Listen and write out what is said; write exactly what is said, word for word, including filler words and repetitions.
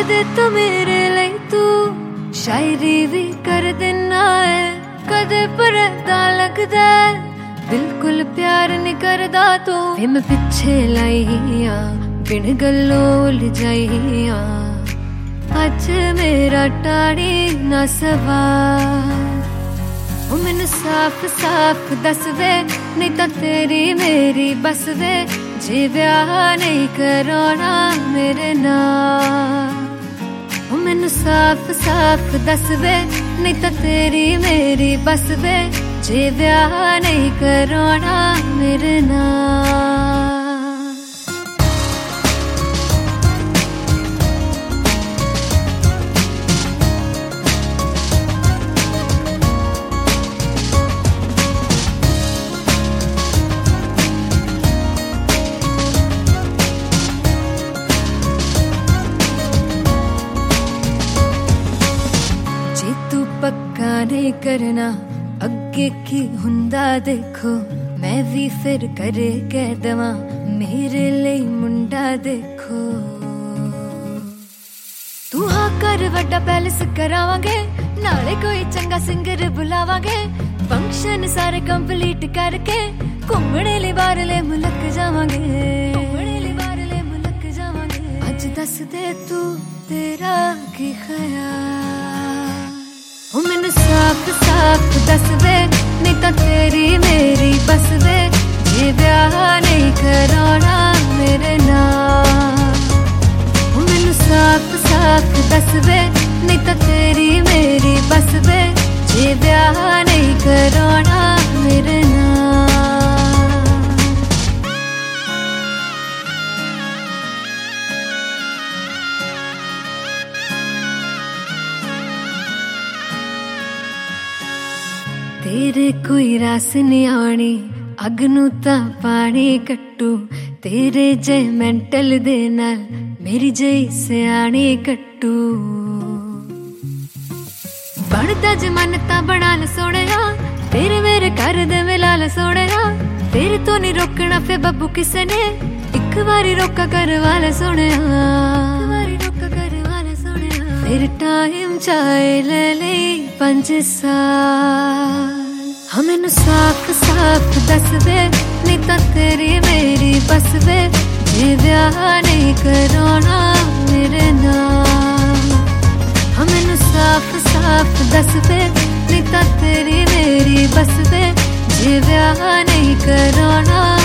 कदे तो मेरे लिए तू शायरी भी कर देना है, कदे परदा लगदा बिल्कुल प्यार नहीं करदा तू। फिर मैं पिछे लाइया बिन गल्लों उलझाइया, अज मेरा टाड़ी ना सवार। ओ मैनू साफ साफ दस दे, नहीं तो तेरी मेरी बस दे, जे ब्याह नहीं कराना मेरे नाल। ओ मैनू साफ साफ दस दे, नहीं तो तेरी मेरी बस दे, जे ब्याह नहीं कराना मेरे नाल। पक्का नहीं करना अगे की हुंदा देखो, मैं भी फिर करे कह दवा मेरे लिए मुंडा देखो। तू हाँ कर वड्डा पैलेस करावांगे, नाले कोई चंगा सिंगर बुलावांगे, फंक्शन सारे कंप्लीट करके घूमने ले बाहरले मुल्क जावांगे, घूमने ले बाहरले मुल्क जावांगे। अज दस दे तू तेरा की ख्याल, ओ मैनू साफ साफ दस दे, नहीं तो तेरी मेरी बस दे, जे ब्याह नहीं कराना मेरे नाल। ओ मैनू साफ साफ दस दे, नहीं तो तेरी मेरी बस दे, जे ब्याह नहीं कराना मेरे नाल। तेरे कोई रास नहीं आनी, अग नू तां पानी कट्टू, तेरे जे मेंटल दे नाल मेरी जई सियाणी कट्टू। बनदा जे मन तां बना ल सोहणिया, तेरे मेरे कर दे मिला ल सोहणिया, तेरे तो नहीं रोकना फे बब्बू किसे ने, एक बारी रोका करवा ल सोहणिया, एक बारी रोका करवा ल सोहणिया। फिर टाइम चाहे ले ले पंज साल, हाँ मैनू साफ साफ दस दे, नहीं तो तेरी मेरी बस दे, जे ब्याह नहीं कराना मेरे नाल। हाँ मैनू साफ साफ दस दे, नहीं तो तेरी मेरी बस दे, जे ब्याह नहीं कराना